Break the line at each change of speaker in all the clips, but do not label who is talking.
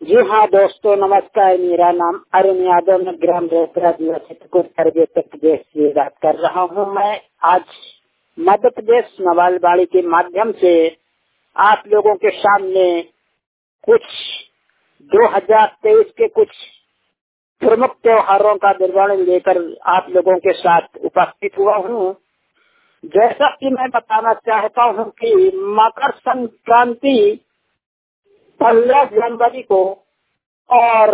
जी हाँ दोस्तों, नमस्कार। मेरा नाम अरुण यादव, मैं ग्राम रेसरा जिला चित्रकूट उत्तर प्रदेश से बात कर रहा हूँ। मैं आज मध्य प्रदेश नवालबाड़ी के माध्यम से आप लोगों के सामने कुछ 2023 के कुछ प्रमुख त्योहारों का विवरण लेकर आप लोगों के साथ उपस्थित हुआ हूँ। जैसा कि मैं बताना चाहता हूँ कि मकर संक्रांति 15 जनवरी को और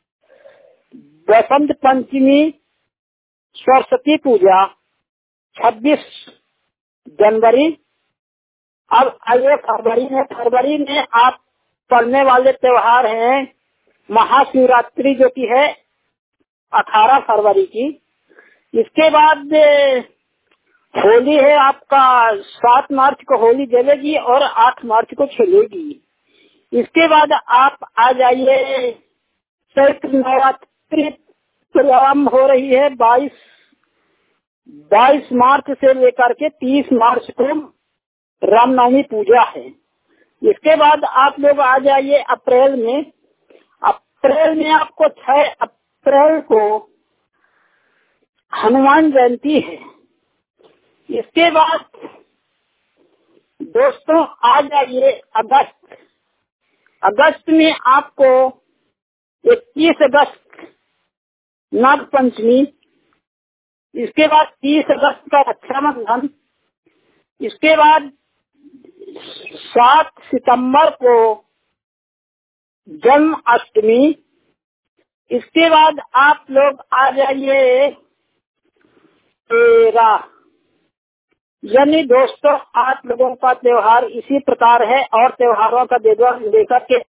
बसंत पंचमी सरस्वती पूजा 26 जनवरी। अब आइए फरवरी में आप पढ़ने वाले त्योहार हैं महाशिवरात्रि, जो कि है 18 फरवरी की। इसके बाद होली है आपका 7 मार्च को होली जलेगी और 8 मार्च को खेलेगी। इसके बाद आप आ जाइए, चैत्र नवरात्रि प्रारंभ हो रही है 22 मार्च से लेकर के 30 मार्च को रामनवमी पूजा है। इसके बाद आप लोग आ जाइए अप्रैल में। अप्रैल में आपको 6 अप्रैल को हनुमान जयंती है। इसके बाद दोस्तों आ जाइए अगस्त में आपको 21 अगस्त नाग पंचमी। इसके बाद 30 अगस्त का रक्षाबंधन। इसके बाद 7 सितंबर को जन्माष्टमी। इसके बाद आप लोग आ जाइए 13। यानी दोस्तों आप लोगों का त्योहार इसी प्रकार है और त्योहारों का विवरण लेकर के